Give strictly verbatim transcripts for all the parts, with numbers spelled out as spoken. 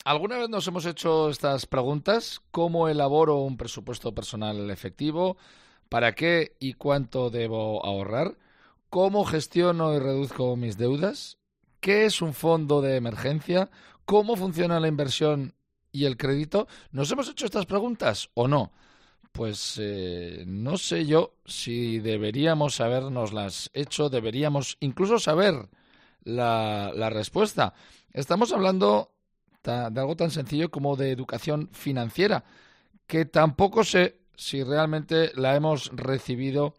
¿Alguna vez nos hemos hecho estas preguntas? ¿Cómo elaboro un presupuesto personal efectivo? ¿Para qué y cuánto debo ahorrar? ¿Cómo gestiono y reduzco mis deudas? ¿Qué es un fondo de emergencia? ¿Cómo funciona la inversión y el crédito? ¿Nos hemos hecho estas preguntas o no? Pues eh, no sé yo si deberíamos habernoslas hecho, deberíamos incluso saber la, la respuesta. Estamos hablando ta- de algo tan sencillo como de educación financiera, que tampoco sé si realmente la hemos recibido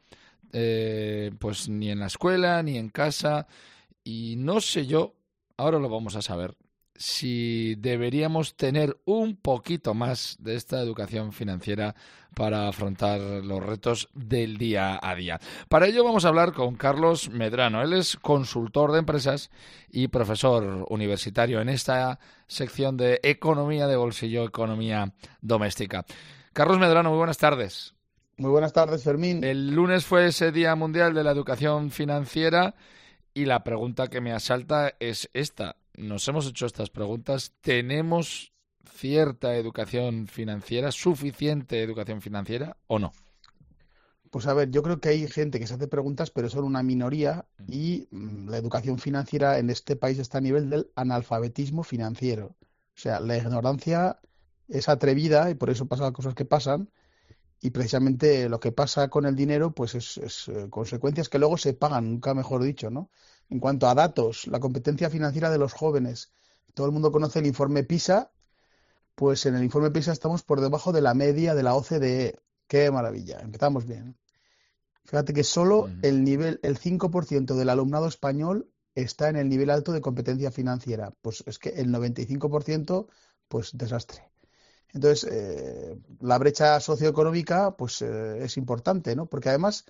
eh, pues ni en la escuela ni en casa, y no sé yo, ahora lo vamos a saber, si deberíamos tener un poquito más de esta educación financiera para afrontar los retos del día a día. Para ello vamos a hablar con Carlos Medrano. Él es consultor de empresas y profesor universitario en esta sección de Economía de Bolsillo, Economía Doméstica. Carlos Medrano, muy buenas tardes. Muy buenas tardes, Fermín. El lunes fue ese Día Mundial de la Educación Financiera y la pregunta que me asalta es esta. Nos hemos hecho estas preguntas. ¿Tenemos cierta educación financiera, suficiente educación financiera o no? Pues a ver, yo creo que hay gente que se hace preguntas, pero son una minoría y mm, la educación financiera en este país está a nivel del analfabetismo financiero. O sea, la ignorancia es atrevida y por eso pasan las cosas que pasan y precisamente lo que pasa con el dinero pues es, es, eh, consecuencias que luego se pagan, nunca mejor dicho, ¿no? En cuanto a datos, la competencia financiera de los jóvenes. Todo el mundo conoce el informe PISA. Pues en el informe PISA estamos por debajo de la media de la O C D E. Qué maravilla, empezamos bien. Fíjate que solo Uh-huh. el nivel, el cinco por ciento del alumnado español está en el nivel alto de competencia financiera. Pues es que el noventa y cinco por ciento, pues desastre. Entonces, eh, la brecha socioeconómica, pues eh, es importante, ¿no? Porque además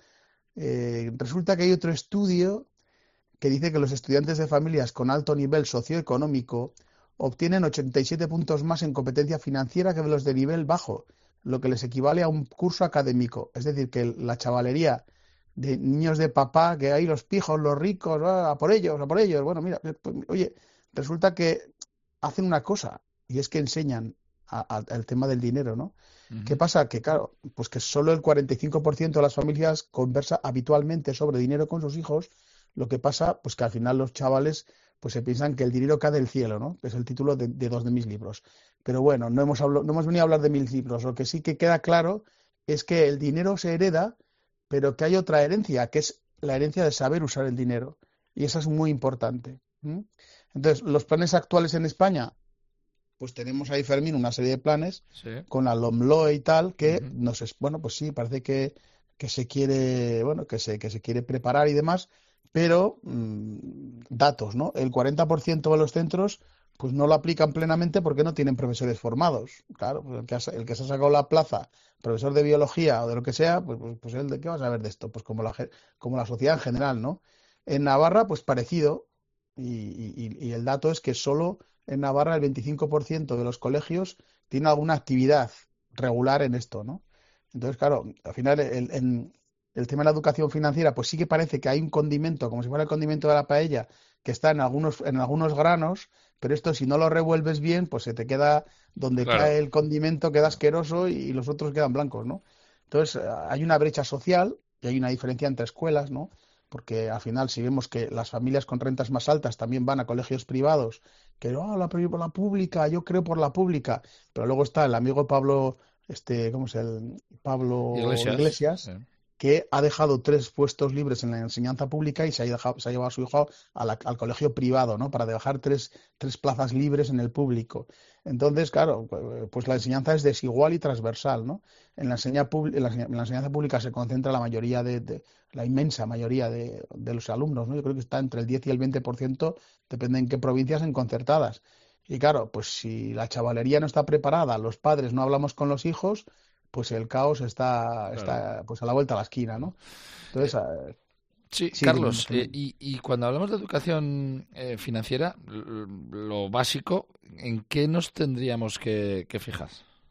eh, resulta que hay otro estudio que dice que los estudiantes de familias con alto nivel socioeconómico obtienen ochenta y siete puntos más en competencia financiera que los de nivel bajo, lo que les equivale a un curso académico. Es decir, que la chavalería de niños de papá, que hay los pijos, los ricos, ah, a por ellos, a por ellos. Bueno, mira, pues, oye, resulta que hacen una cosa, y es que enseñan a, a, el tema del dinero, ¿no? ¿Qué Uh-huh. pasa? Que claro, pues que solo el cuarenta y cinco por ciento de las familias conversa habitualmente sobre dinero con sus hijos. Lo que pasa, pues que al final los chavales pues se piensan que el dinero cae del cielo, ¿no? Que es el título de, de dos de mis libros. Pero bueno, no hemos, hablo, no hemos venido a hablar de mis libros. Lo que sí que queda claro es que el dinero se hereda, pero que hay otra herencia, que es la herencia de saber usar el dinero. Y esa es muy importante. ¿Mm? Entonces, los planes actuales en España, pues tenemos ahí, Fermín, una serie de planes Sí. con la LOMLOE y tal, que Uh-huh. nos es, bueno, pues sí, parece que, que se quiere, bueno, que se, que se quiere preparar y demás, pero mmm, datos, ¿no? El cuarenta por ciento de los centros pues no lo aplican plenamente porque no tienen profesores formados. Claro, pues el que, ha, el que se ha sacado la plaza, profesor de biología o de lo que sea, pues, pues, pues él de qué va a saber de esto, pues como la, como la sociedad en general, ¿no? En Navarra, pues parecido, y, y, y el dato es que solo en Navarra el veinticinco por ciento de los colegios tiene alguna actividad regular en esto, ¿no? Entonces, claro, al final el, el, el tema de la educación financiera, pues sí que parece que hay un condimento, como si fuera el condimento de la paella, que está en algunos, en algunos granos, pero esto si no lo revuelves bien, pues se te queda donde Claro. cae el condimento, queda asqueroso y los otros quedan blancos, ¿no? Entonces, hay una brecha social y hay una diferencia entre escuelas, ¿no? Porque al final, si vemos que las familias con rentas más altas también van a colegios privados, que oh, la, la pública, yo creo por la pública, pero luego está el amigo Pablo, este, ¿cómo es el Pablo Iglesias. Sí. Iglesias, que ha dejado tres puestos libres en la enseñanza pública y se ha, dejado, se ha llevado a su hijo a la, al colegio privado, ¿no? Para dejar tres, tres plazas libres en el público. Entonces, claro, pues la enseñanza es desigual y transversal, ¿no? En la, enseña, en la, en la enseñanza pública se concentra la mayoría de, de la inmensa mayoría de, de los alumnos, ¿no? Yo creo que está entre el diez y el veinte por ciento, depende en qué provincias, en concertadas. Y claro, pues si la chavalería no está preparada, los padres no hablamos con los hijos, pues el caos está, Claro. está pues a la vuelta a la esquina, ¿no? Eh, Entonces, eh, sí, sí, dime, Carlos, eh, Fermín. y, y cuando hablamos de educación eh, financiera, l- lo básico, ¿en qué nos tendríamos que, que fijar?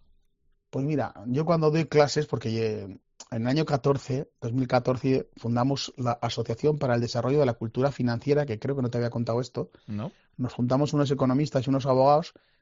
Pues mira, yo cuando doy clases, porque eh, en el año catorce, dos mil catorce, fundamos la Asociación para el Desarrollo de la Cultura Financiera, que creo que no te había contado esto. ¿No? Nos juntamos unos economistas y unos abogados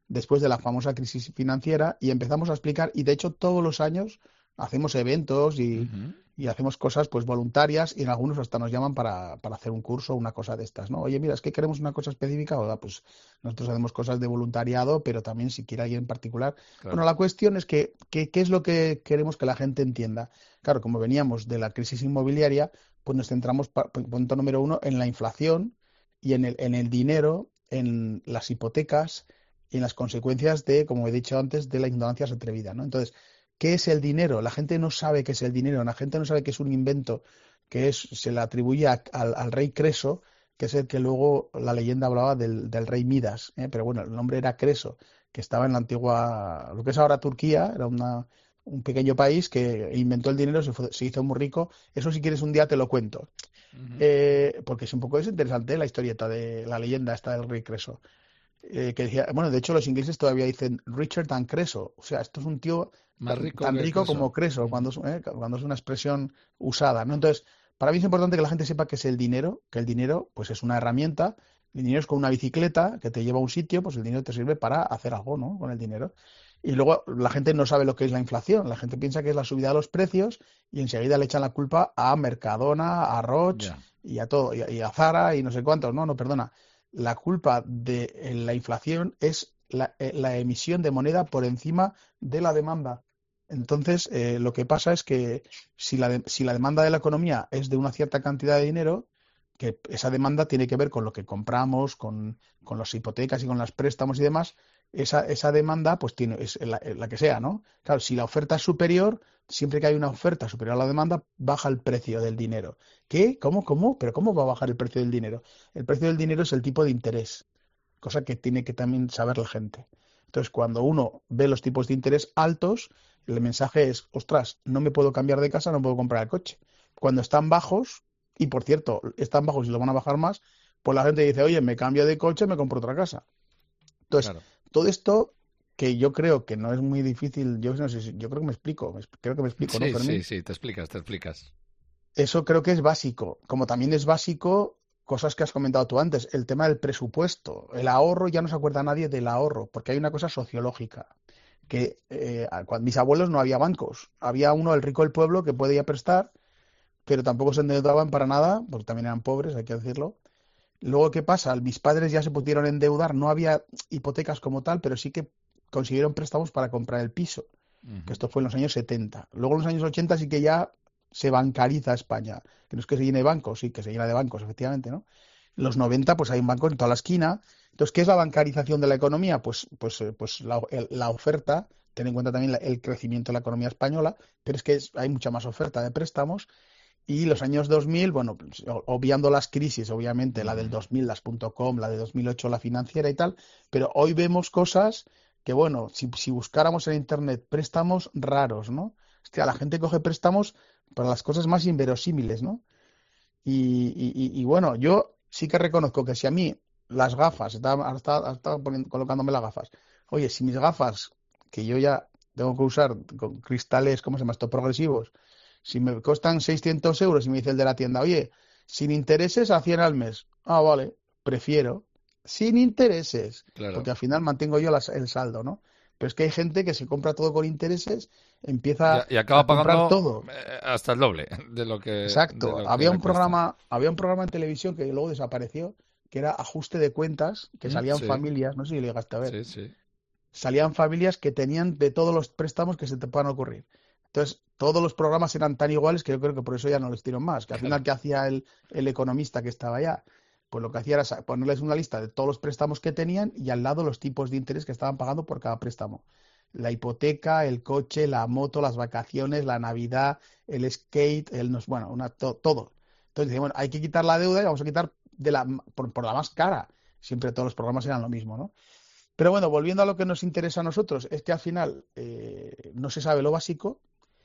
después de la famosa crisis financiera, y empezamos a explicar, y de hecho todos los años hacemos eventos y, Ujú. y hacemos cosas pues voluntarias, y en algunos hasta nos llaman para, para hacer un curso o una cosa de estas, ¿no? Oye, mira, es que queremos una cosa específica, o pues nosotros hacemos cosas de voluntariado, pero también si quiere alguien en particular. Bueno, Claro, la cuestión es que, que- ¿qué es lo que queremos que la gente entienda? Claro, como veníamos de la crisis inmobiliaria, pues nos centramos, pa- punto número uno, en la inflación y en el, en el dinero, en las hipotecas y en las consecuencias de, como he dicho antes, de la ignorancia atrevida, ¿no? Entonces, ¿qué es el dinero? La gente no sabe qué es el dinero, la gente no sabe que es un invento que es, se le atribuye a- al, al rey Creso, que es el que luego la leyenda hablaba del, del rey Midas, ¿eh? Pero bueno, el nombre era Creso, que estaba en la antigua, lo que es ahora Turquía, era una, un pequeño país que inventó el dinero, se, fue- se hizo muy rico. Eso si quieres un día te lo cuento. ujú, Eh, porque es un poco es interesante la historieta de la leyenda esta del rey Creso. Eh, que decía, bueno, de hecho los ingleses todavía dicen Richard and Creso. O sea, esto es un tío más tan, rico tan que rico como Creso. Creso, Ujú. cuando es, eh, cuando es una expresión usada, ¿no? Entonces, para mí es importante que la gente sepa qué es el dinero, que el dinero, pues es una herramienta. El dinero es como una bicicleta que te lleva a un sitio, pues el dinero te sirve para hacer algo, ¿no? Con el dinero. Y luego la gente no sabe lo que es la inflación. La gente piensa que es la subida de los precios y enseguida le echan la culpa a Mercadona, a Roche Ya, y a todo, y a, y a Zara y no sé cuántos. No, no, perdona. La culpa de eh, la inflación es la, eh, la emisión de moneda por encima de la demanda. Entonces, eh, lo que pasa es que si la, de- si la demanda de la economía es de una cierta cantidad de dinero, que esa demanda tiene que ver con lo que compramos, con, con las hipotecas y con los préstamos y demás, esa, esa demanda pues tiene, es la, la que sea, ¿no? Claro, si la oferta es superior, siempre que hay una oferta superior a la demanda, baja el precio del dinero. ¿Qué? ¿Cómo? ¿Cómo? ¿Pero cómo va a bajar el precio del dinero? El precio del dinero es el tipo de interés, cosa que tiene que también saber la gente. Entonces, cuando uno ve los tipos de interés altos, el mensaje es, ostras, no me puedo cambiar de casa, no puedo comprar el coche. Cuando están bajos, y por cierto, están bajos y lo van a bajar más, pues la gente dice, oye, me cambio de coche, me compro otra casa. Entonces, claro. todo esto que yo creo que no es muy difícil, yo no sé si- yo creo que me explico, me- creo que me explico, ¿no, Sí, sí, Fermín? sí, te explicas, te explicas. Eso creo que es básico, como también es básico cosas que has comentado tú antes, el tema del presupuesto, el ahorro, ya no se acuerda nadie del ahorro, porque hay una cosa sociológica, que eh, cuando mis abuelos no había bancos, había uno, el rico del pueblo, que podía prestar, pero tampoco se endeudaban para nada, porque también eran pobres, hay que decirlo. Luego, ¿qué pasa? Mis padres ya se pudieron endeudar, no había hipotecas como tal, pero sí que consiguieron préstamos para comprar el piso, que Ujú. esto fue en los años setenta. Luego en los años ochenta sí que ya se bancariza España, que no es que se llene de bancos, sí, que se llena de bancos, efectivamente, ¿no? En los noventa pues hay un banco en toda la esquina. Entonces, ¿qué es la bancarización de la economía? Pues, pues, eh, pues la, el- la oferta, ten en cuenta también la- el crecimiento de la economía española, pero es que es- hay mucha más oferta de préstamos y los años dos mil, bueno, pues, o- obviando las crisis, obviamente, la del Ujú. dos mil, las punto .com, la de dos mil ocho, la financiera y tal, pero hoy vemos cosas que, bueno, si, si buscáramos en Internet préstamos raros, ¿no? Hostia, la gente coge préstamos para las cosas más inverosímiles, ¿no? Y, y- y- y, bueno, yo sí que reconozco que si a mí las gafas, estaba, ahora estaba- ahora estaba poniendo- colocándome las gafas, oye, si mis gafas, que yo ya tengo que usar con cristales, ¿cómo se llama esto? Progresivos, si me costan seiscientos euros y me dice el de la tienda, oye, sin intereses a cien al mes. Ah, vale, prefiero sin intereses, porque Claro. al final mantengo yo las- el saldo, ¿no? Pero es que hay gente que se compra todo con intereses, Y, empieza a- y a acaba comprar pagando todo. eh, hasta el doble de lo que, de Exacto. lo que Había le un cuesta. programa, había un programa en televisión que luego desapareció, que era Ajuste de Cuentas, que Mm, salían sí, familias, no sé si le llegaste a ver, sí, sí. salían familias que tenían de todos los préstamos que se te puedan ocurrir. Entonces, todos los programas eran tan iguales que yo creo que por eso ya no les dieron más. Que al final, Claro. ¿qué hacía el, el economista que estaba allá? Pues lo que hacía era sa- ponerles una lista de todos los préstamos que tenían y al lado los tipos de interés que estaban pagando por cada préstamo. La hipoteca, el coche, la moto, las vacaciones, la Navidad, el skate, el nos, bueno, una, to- todo. Entonces, dije, bueno, hay que quitar la deuda y vamos a quitar de la, por, por la más cara. Siempre todos los programas eran lo mismo, ¿no? Pero bueno, volviendo a lo que nos interesa a nosotros, es que al final eh, no se sabe lo básico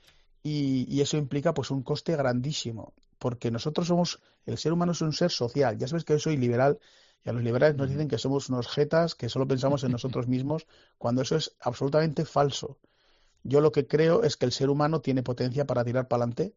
y, y eso implica pues un coste grandísimo, porque nosotros somos, el ser humano es un ser social. Ya sabes que yo soy liberal y a los liberales nos Ujú. dicen que somos unos jetas, que solo pensamos en nosotros mismos, cuando eso es absolutamente falso. Yo lo que creo es que el ser humano tiene potencia para tirar para adelante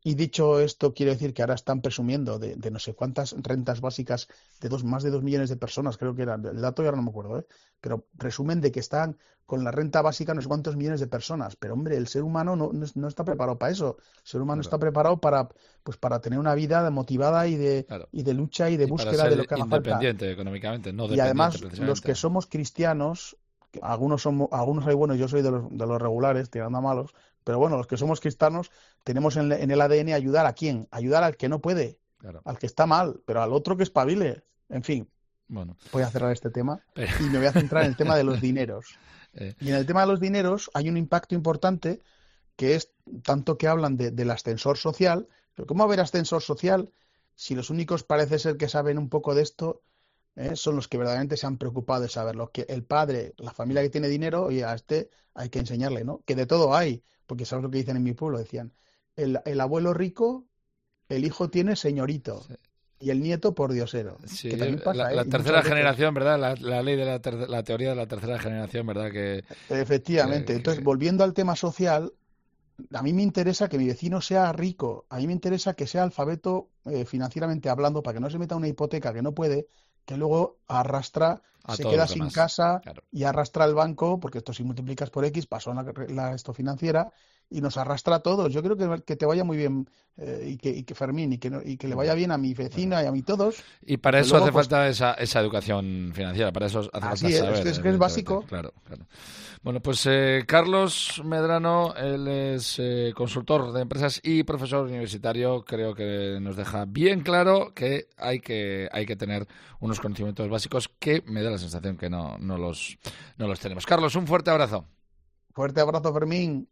Y dicho esto, quiero decir que ahora están presumiendo de, de no sé cuántas rentas básicas de dos, más de dos millones de personas, creo que era el dato, y ahora no me acuerdo, ¿eh? Pero presumen de que están con la renta básica no sé cuántos millones de personas. Pero hombre, el ser humano no, no, no está preparado para eso. El ser humano Claro, está preparado para, pues, para tener una vida motivada y de, claro. y de lucha y de Y para búsqueda de lo ser que haga falta. independiente económicamente, no Y dependiente además, los precisamente. que somos cristianos, que algunos somos, algunos hay buenos, yo soy de los, de los regulares, tirando a malos, pero bueno, los que somos cristianos tenemos en, en el A D N ayudar a quién, ayudar al que no puede, Claro. al que está mal, pero al otro que espabile. En fin, Bueno, voy a cerrar este tema pero... y me voy a centrar en el tema de los dineros. eh, Y en el tema de los dineros hay un impacto importante que es tanto que hablan de, del ascensor social, pero ¿cómo haber ascensor social si los únicos parece ser que saben un poco de esto eh, son los que verdaderamente se han preocupado de saberlo? Que el padre, la familia que tiene dinero, y a este hay que enseñarle, ¿no? Que de todo hay, porque sabes lo que dicen en mi pueblo, decían, el, el abuelo rico, el hijo tiene señorito sí. y el nieto por diosero, Sí, que también la, pasa, ¿eh? la Y tercera muchas veces. generación, ¿verdad? La, la ley de la, ter- la teoría de la tercera generación, ¿verdad? Que, que, Efectivamente. Entonces, que... volviendo al tema social, a mí me interesa que mi vecino sea rico, a mí me interesa que sea alfabeto eh, financieramente hablando, para que no se meta una hipoteca que no puede, que luego arrastra, a se todos queda los sin demás. casa Claro. y arrastra el banco, porque esto si multiplicas por X pasó la, la esto financiera y nos arrastra a todos. Yo creo que, que te vaya muy bien eh, y, que, y que Fermín y que, no- y que le vaya bien a mi Bueno. vecina y a mí todos, Y y para que eso luego hace pues falta esa, esa educación financiera, para eso hace falta así es, es saber, que es, que es evidentemente. básico. Claro, claro. Bueno, pues eh, Carlos Medrano, él es eh, consultor de empresas y profesor universitario. Creo que nos deja bien claro que hay que, hay que tener unos conocimientos básicos que me da la sensación que no, no, los, no los tenemos. Carlos, un fuerte abrazo. Fuerte abrazo, Fermín.